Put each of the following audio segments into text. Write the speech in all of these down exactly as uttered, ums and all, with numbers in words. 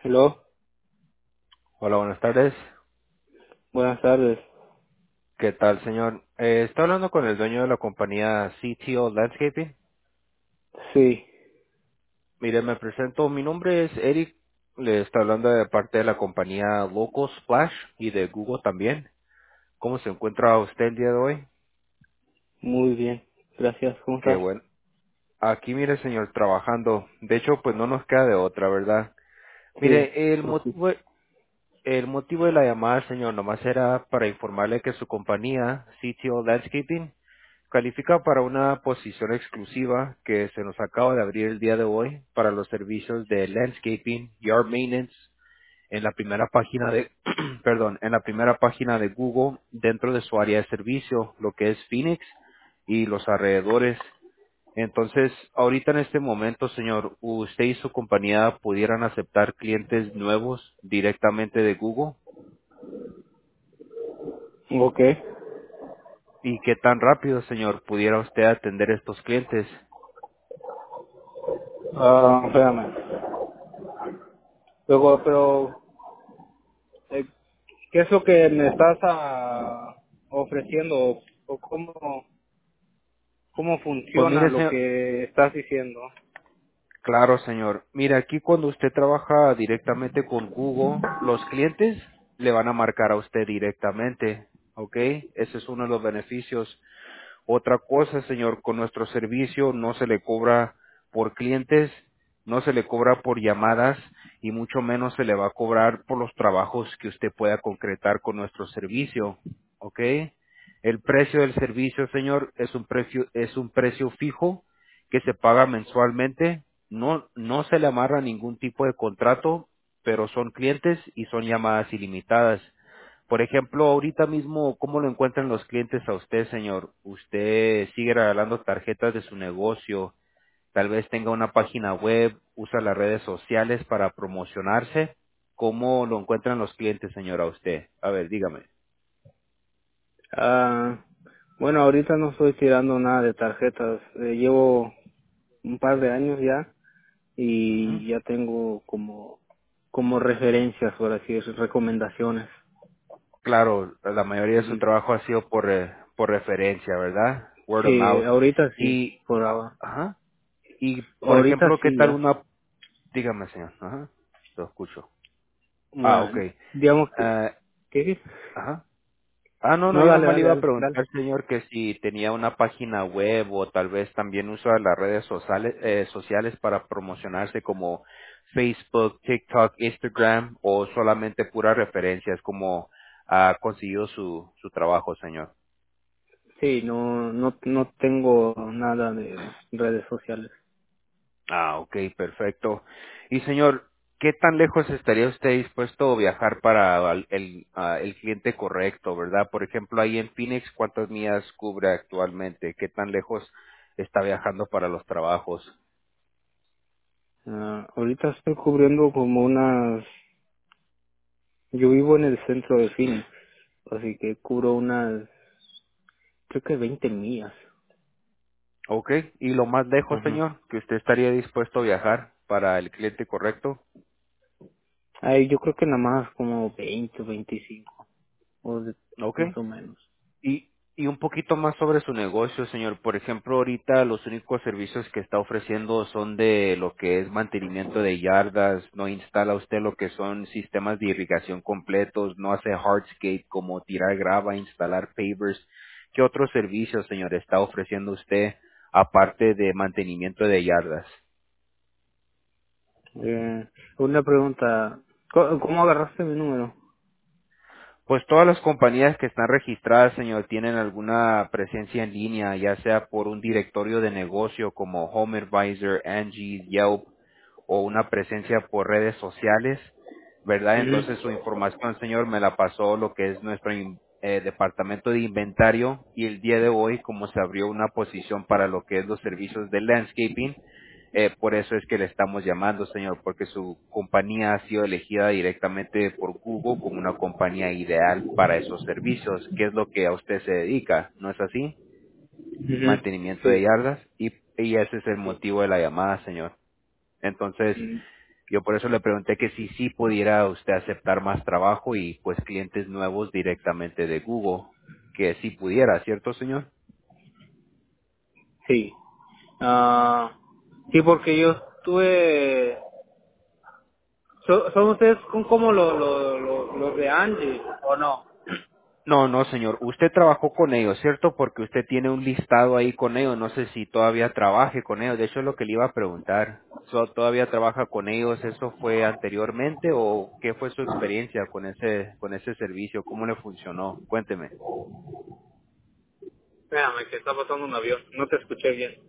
Hello, Hola, buenas tardes. buenas tardes. ¿Qué tal, señor? Eh, está hablando con el dueño de la compañía C T O Landscaping. Sí, Mire, me presento. Mi nombre es Eric. Le está hablando de parte de la compañía Local Splash y de Google también. ¿Cómo se encuentra usted el día de hoy? muy bien. Gracias. ¿Cómo Qué estás? bueno. Aquí, mire, señor, trabajando. De hecho, pues no nos queda de otra, ¿verdad? Sí, Mire, el pues sí. motivo, el motivo de la llamada, señor, nomás era para informarle que su compañía, C T O Landscaping, califica para una posición exclusiva que se nos acaba de abrir el día de hoy para los servicios de landscaping, yard maintenance, en la primera página de, perdón, en la primera página de Google dentro de su área de servicio, lo que es Phoenix y los alrededores. Entonces, ahorita en este momento, señor, usted y su compañía pudieran aceptar clientes nuevos directamente de Google. Ok. ¿Y qué tan rápido, señor, pudiera usted atender estos clientes? Ah, espérame. Luego, pero, eh, ¿qué es lo que me estás ah, ofreciendo? ¿O cómo, cómo Pues funciona mire, lo señor, que estás diciendo? claro, señor. Mira, aquí cuando usted trabaja directamente con Google, los clientes le van a marcar a usted directamente, ¿ok? Ese es uno de los beneficios. Otra cosa, señor, con nuestro servicio no se le cobra por clientes, no se le cobra por llamadas y mucho menos se le va a cobrar por los trabajos que usted pueda concretar con nuestro servicio, ¿ok? El precio del servicio, señor, es un precio, es un precio fijo que se paga mensualmente. No, no se le amarra ningún tipo de contrato, pero son clientes y son llamadas ilimitadas. Por ejemplo, ahorita mismo, ¿cómo lo encuentran los clientes a usted, señor? Usted sigue regalando tarjetas de su negocio, tal vez tenga una página web, usa las redes sociales para promocionarse. ¿Cómo lo encuentran los clientes, señor, a usted? A ver, dígame. Ah, bueno, ahorita no estoy tirando nada de tarjetas. Eh, llevo un par de años ya Ujú. y ya tengo como, como referencias, por así decirlo, recomendaciones. Claro, la mayoría de su Ujú. trabajo ha sido por, eh, por referencia, ¿verdad? Word of Sí, mouth. ahorita sí, Y, por ahora. ajá. Y, por Ahorita ejemplo, ¿qué sí tal ya. una, dígame, señor, ajá, lo escucho. Ah, ok. Bueno, digamos que, Eh, ¿qué dices? ajá. Ah, no, no, No, yo dale, nomás le dale, iba a dale, dale. preguntar, señor, que si tenía una página web o tal vez también usa las redes sociales, eh, sociales para promocionarse como Facebook, TikTok, Instagram o solamente puras referencias como ha conseguido su, su trabajo, señor. Sí, no, no, no tengo nada de redes sociales. Ah, ok, perfecto. Y señor, ¿qué tan lejos estaría usted dispuesto a viajar para al- el, ah, el cliente correcto, verdad? Por ejemplo, ahí en Phoenix, ¿cuántas millas cubre actualmente? ¿Qué tan lejos está viajando para los trabajos? Ah, ahorita estoy cubriendo como unas, yo vivo en el centro de Phoenix, así que cubro unas, creo que veinte millas. Ok, y lo más lejos, Ajá. señor, que usted estaría dispuesto a viajar para el cliente correcto. Ay, yo creo que nada más como veinte, veinticinco, o de- Ok. más o menos. Y, y un poquito más sobre su negocio, señor. Por ejemplo, ahorita los únicos servicios que está ofreciendo son de lo que es mantenimiento de yardas, no instala usted lo que son sistemas de irrigación completos, no hace hardscape como tirar grava, instalar pavers. ¿Qué otros servicios, señor, está ofreciendo usted aparte de mantenimiento de yardas? Eh, una pregunta, ¿cómo, cómo agarraste mi número? Pues todas las compañías que están registradas, señor, tienen alguna presencia en línea, ya sea por un directorio de negocio como Home Advisor, Angie, Yelp, o una presencia por redes sociales, ¿verdad? Entonces su Ujú. información, señor, me la pasó lo que es nuestro in- eh, departamento de inventario y el día de hoy, como se abrió una posición para lo que es los servicios de landscaping, eh, por eso es que le estamos llamando, señor, porque su compañía ha sido elegida directamente por Google como una compañía ideal para esos servicios, que es lo que a usted se dedica, ¿no es así? Ujú. Mantenimiento de Sí, yardas y, y ese es el sí. motivo de la llamada, señor. Entonces, Mm. Yo por eso le pregunté que si sí pudiera usted aceptar más trabajo y pues clientes nuevos directamente de Google, que sí pudiera, ¿cierto, señor? Sí. Ah, sí, porque yo estuve... ¿Son, son ustedes con como los lo, lo- los de Angie o no? No, no, señor. Usted trabajó con ellos, ¿cierto? Porque usted tiene un listado ahí con ellos. No sé si todavía trabaje con ellos. De hecho, es lo que le iba a preguntar. So, ¿Todavía trabaja con ellos? ¿Eso fue anteriormente o qué fue su experiencia con ese con ese servicio? ¿Cómo le funcionó? Cuénteme. Espérame, que está pasando un avión. No te escuché bien.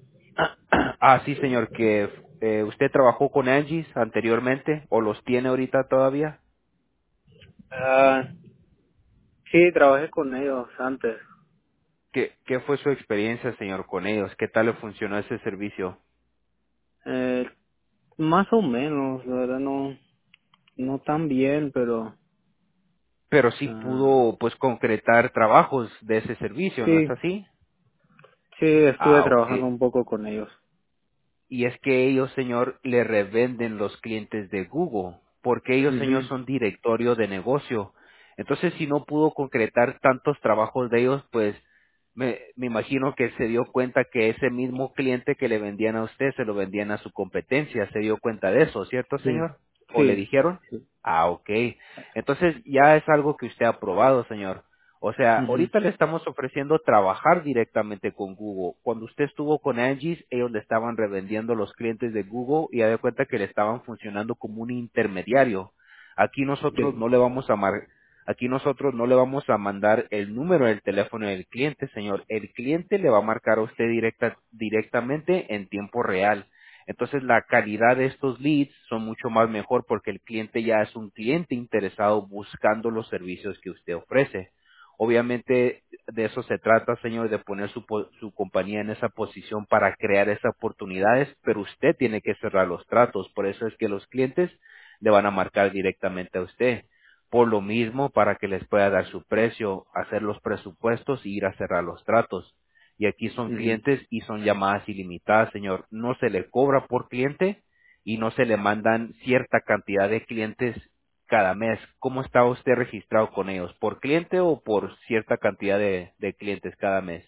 Ah, sí, señor. Que eh, usted trabajó con Angie's anteriormente o los tiene ahorita todavía. Ah, sí, trabajé con ellos antes. ¿Qué, ¿Qué fue su experiencia, señor, con ellos? ¿Qué tal le funcionó ese servicio? Eh, más o menos, la verdad no, no tan bien, pero Pero sí ah, pudo, pues, concretar trabajos de ese servicio, ¿no es sí, así? sí estuve Ah, ok. trabajando un poco con ellos. Y es que ellos, señor, le revenden los clientes de Google, porque ellos, señor, Mhm. son directorio de negocio. Entonces, si no pudo concretar tantos trabajos de ellos, pues me, me imagino que se dio cuenta que ese mismo cliente que le vendían a usted se lo vendían a su competencia. ¿Se dio cuenta de eso, cierto, Sí, señor? ¿O le sí, dijeron? sí. Ah, ok. Entonces, ya es algo que usted ha probado, señor. O sea, Mhm. ahorita le estamos ofreciendo trabajar directamente con Google. Cuando usted estuvo con Angie's, ellos le estaban revendiendo los clientes de Google y ya de cuenta que le estaban funcionando como un intermediario. Aquí nosotros Sí. no le vamos a mar- aquí nosotros no le vamos a mandar el número del teléfono del cliente, señor. El cliente le va a marcar a usted directa, directamente en tiempo real. Entonces la calidad de estos leads son mucho más mejor porque el cliente ya es un cliente interesado buscando los servicios que usted ofrece. Obviamente de eso se trata, señor, de poner su, po- su compañía en esa posición para crear esas oportunidades, pero usted tiene que cerrar los tratos. Por eso es que los clientes le van a marcar directamente a usted. Por lo mismo, para que les pueda dar su precio, hacer los presupuestos y ir a cerrar los tratos. Y aquí son Mhm. clientes y son llamadas ilimitadas, señor. No se le cobra por cliente y no se le mandan cierta cantidad de clientes cada mes. ¿Cómo está usted registrado con ellos? ¿Por cliente o por cierta cantidad de, de clientes cada mes?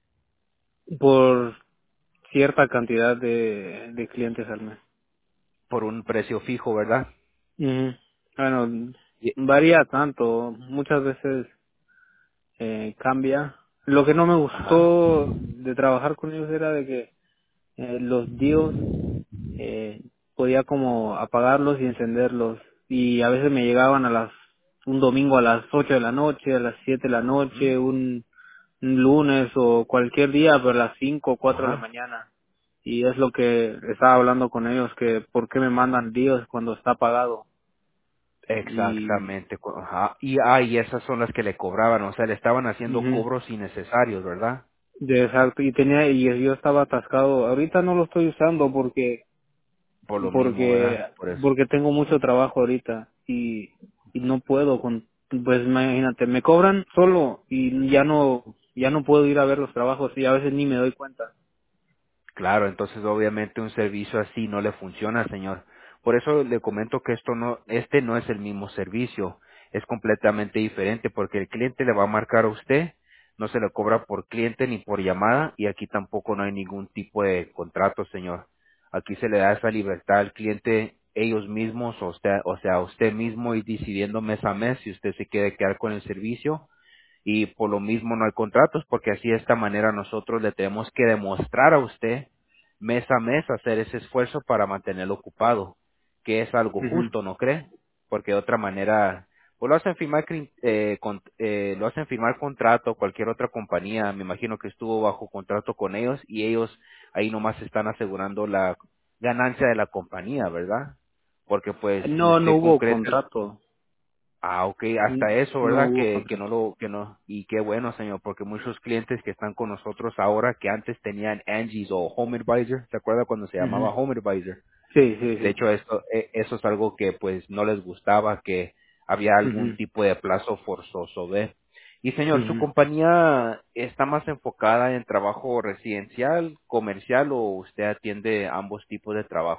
Por cierta cantidad de, de clientes al mes. Por un precio fijo, ¿verdad? Ujú. Bueno, Y- varía tanto, muchas veces eh, cambia. Lo que no me Ajá. gustó de trabajar con ellos era de que eh, los dios eh, podía como apagarlos y encenderlos y a veces me llegaban a las un domingo a las ocho de la noche, a las siete de la Ujú. noche, un, un lunes o cualquier día, pero a las cinco o cuatro de la Ajá. mañana. Y es lo que estaba hablando con ellos, que por qué me mandan dios cuando está apagado. Y Exactamente. co- Ajá. Y, ah, y esas son las que le cobraban, o sea, le estaban haciendo ujú, cobros innecesarios, ¿verdad? de exacto, y tenía, y yo estaba atascado. Ahorita no lo estoy usando porque Por lo mismo, porque ¿verdad? Por eso. porque tengo mucho trabajo ahorita y, y no puedo con pues imagínate me cobran solo y ya no ya no puedo ir a ver los trabajos y a veces ni me doy cuenta. Claro, entonces obviamente un servicio así no le funciona, señor. Por eso le comento que esto no, este no es el mismo servicio, es completamente diferente porque el cliente le va a marcar a usted, no se le cobra por cliente ni por llamada y aquí tampoco no hay ningún tipo de contrato, señor. Aquí se le da esa libertad al cliente ellos mismos, o usted, o sea, usted mismo ir decidiendo mes a mes si usted se quiere quedar con el servicio y por lo mismo no hay contratos porque así de esta manera nosotros le tenemos que demostrar a usted mes a mes hacer ese esfuerzo para mantenerlo ocupado, que es algo Ujú. justo, ¿no cree? Porque de otra manera, pues lo hacen firmar, crin- eh, con- eh, lo hacen firmar contrato, cualquier otra compañía, me imagino que estuvo bajo contrato con ellos y ellos ahí nomás están asegurando la ganancia de la compañía, ¿verdad? Porque pues si No no usted hubo concreta contrato. Ah, ok, N- hasta eso, No ¿verdad? hubo Que, que no contrato. lo, que no, y qué bueno, señor, porque muchos clientes que están con nosotros ahora que antes tenían Angie's o Home Advisor, ¿se acuerda cuando se llamaba Ujú. Home Advisor? Sí, sí, De sí. hecho, esto, eh, eso es algo que pues no les gustaba, que había algún Ujú. tipo de plazo forzoso, ¿ve? Y señor, ¿su Ujú. compañía está más enfocada en trabajo residencial, comercial o usted atiende ambos tipos de trabajo?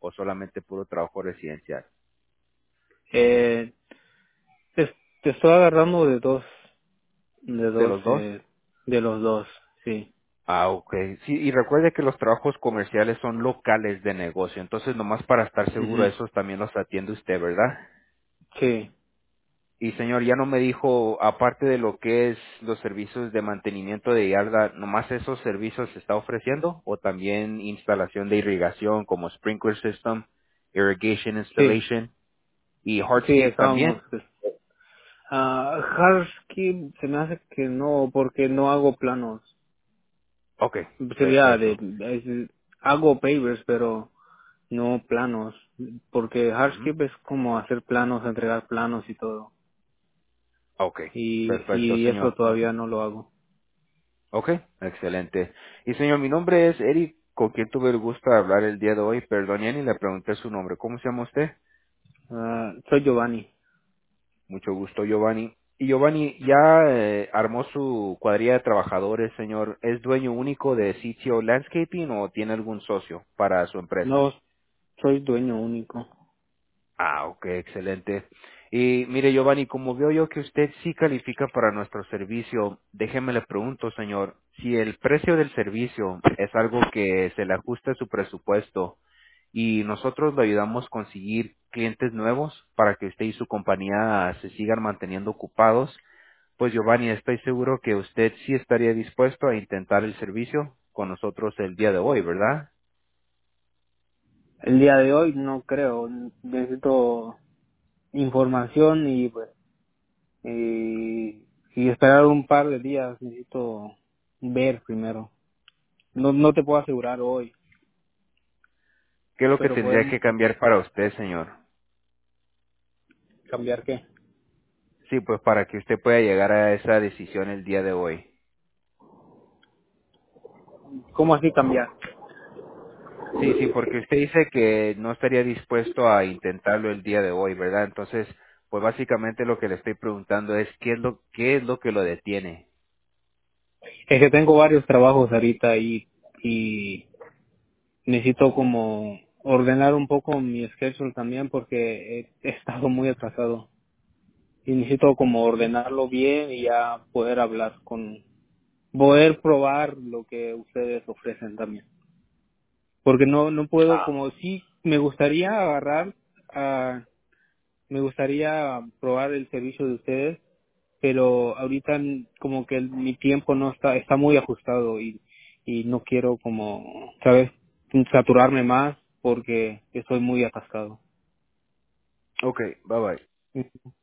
o solamente puro trabajo residencial. Eh, te, te estoy agarrando de dos, de ¿De dos, los dos? eh, de los dos, sí. Ah, ok. Sí, y recuerde que los trabajos comerciales son locales de negocio, entonces nomás para estar seguro, Ujú. esos también los atiende usted, ¿verdad? Sí, Y señor, ya no me dijo, aparte de lo que es los servicios de mantenimiento de yarda, ¿nomás esos servicios se está ofreciendo? ¿O también instalación de irrigación como sprinkler system, irrigation sí, installation y sí, hardscape también? estábamos. Pues, ah, Hardscape se me hace que no, porque no hago planos. Ok, Sería de, perfecto. es- hago pavers, pero no planos, porque Ujú. Hardscape es como hacer planos, entregar planos y todo. Ok, Y, perfecto, y eso señor. todavía no lo hago. Ok, excelente. Y señor, mi nombre es Eric, con quien tuve el gusto de hablar el día de hoy. Perdón, ya ni le pregunté su nombre. ¿Cómo se llama usted? Ah, soy Giovanni. Mucho gusto, Giovanni. Y Giovanni, ¿ya eh, armó su cuadrilla de trabajadores, señor? ¿Es dueño único de sitio landscaping o tiene algún socio para su empresa? No, soy dueño único. Ah, ok, excelente. Y mire, Giovanni, como veo yo que usted sí califica para nuestro servicio, déjeme le pregunto, señor, si el precio del servicio es algo que se le ajusta a su presupuesto y nosotros le ayudamos a conseguir clientes nuevos para que usted y su compañía se sigan manteniendo ocupados, pues Giovanni, estoy seguro que usted sí estaría dispuesto a intentar el servicio con nosotros el día de hoy, ¿verdad? El día de hoy no creo, necesito información y pues y, y esperar un par de días, necesito ver primero. No no te puedo asegurar hoy, ¿Qué es lo que pero tendría podemos que cambiar para usted, señor? cambiar qué. Sí, pues para que usted pueda llegar a esa decisión el día de hoy. ¿Cómo así cambiar? Sí, sí, porque usted dice que no estaría dispuesto a intentarlo el día de hoy, ¿verdad? Entonces, pues básicamente lo que le estoy preguntando es qué es lo qué es lo que lo detiene. Es que tengo varios trabajos ahorita y y necesito como ordenar un poco mi schedule también porque he, he estado muy atrasado y necesito como ordenarlo bien y ya poder hablar con, poder probar lo que ustedes ofrecen también. Porque no, no puedo como sí, me gustaría agarrar, ah, me gustaría probar el servicio de ustedes, pero ahorita n- como que el- mi tiempo no está, está muy ajustado y, y no quiero como, ¿sabes? Saturarme más porque estoy muy atascado. Ok, bye bye.